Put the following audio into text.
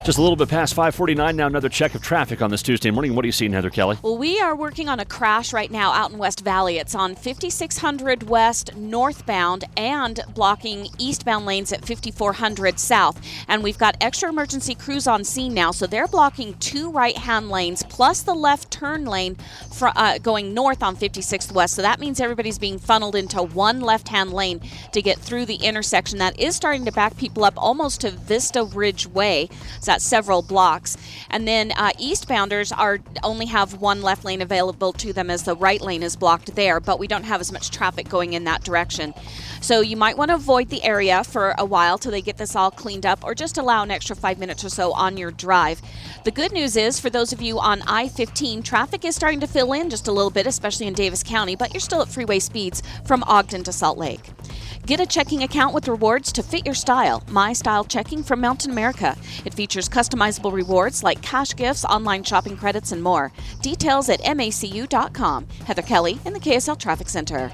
Just a little bit past 5:49 now, another check of traffic on this Tuesday morning. What are you seeing, Heather Kelly? Well, we are working on a crash right now out in West Valley. It's on 5600 West northbound and blocking eastbound lanes at 5400 South. And we've got extra emergency crews on scene now, so they're blocking 2 right-hand lanes plus the left turn lane going north on 56th West. So that means everybody's being funneled into one left-hand lane to get through the intersection. That is starting to back people up almost to Vista Ridge Way. So that's several blocks. And then eastbounders only have one left lane available to them as the right lane is blocked there, but we don't have as much traffic going in that direction. So you might want to avoid the area for a while till they get this all cleaned up, or just allow an extra 5 minutes or so on your drive. The good news is, for those of you on I-15, traffic is starting to fill in just a little bit, especially in Davis County, but you're still at freeway speeds from Ogden to Salt Lake. Get a checking account with rewards to fit your style. My Style Checking from Mountain America. It features customizable rewards like cash gifts, online shopping credits, and more. Details at macu.com. Heather Kelly in the KSL Traffic Center.